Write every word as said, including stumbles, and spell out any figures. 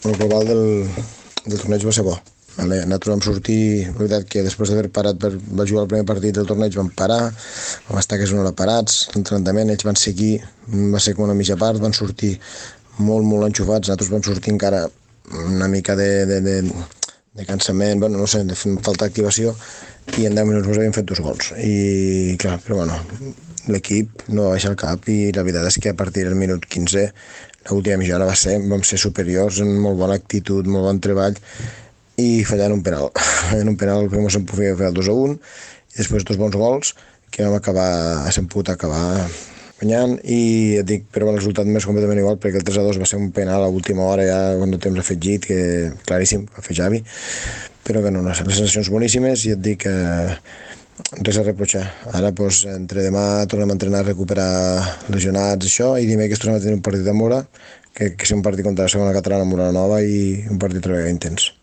El global del, del torneig va ser bo. Vale? Nosaltres vam sortir, la veritat que després d'haver parat per, va jugar el primer partit del torneig, vam parar, vam estar que és una hora parats, l'entrenament, ells van seguir, va ser com una mitja part, van sortir molt, molt enxufats, nosaltres vam sortir encara una mica de, de, de, de cansament, bueno, no sé, de falta d'activació, i en deu minuts ens havíem fet dos gols. I clar, però bueno, l'equip no va baixar el cap i la veritat és que a partir del minut quinze l'última mitja hora va ser, vam ser superiors en molt bona actitud, molt bon treball i fallant un penal. En un penal que se'n podia fer el dos a un i després dos bons gols que vam acabar, se'n pogut acabar guanyant i et dic, però el resultat més completament igual perquè el tres a dos va ser un penal a última hora ja quan el temps afegit, que claríssim va fer Xavi, però que no, les sensacions boníssimes i et dic que res a reprochar. Ara, doncs, entre demà tornem a entrenar, a recuperar lesionats, això, i dimecres tornem a tenir un partit a Mura, que, que és un partit contra la segona catalana, Mura Nova, i un partit treballar intens.